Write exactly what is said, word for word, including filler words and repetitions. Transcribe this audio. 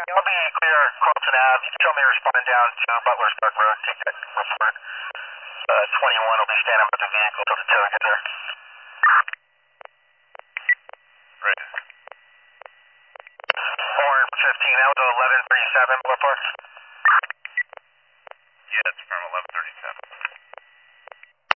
I'll be clear, Carlton Ave. You can tell me to respond down to Butler's Park Road. Take that report. Uh, twenty-one will be standing by the vehicle till the tow gets there.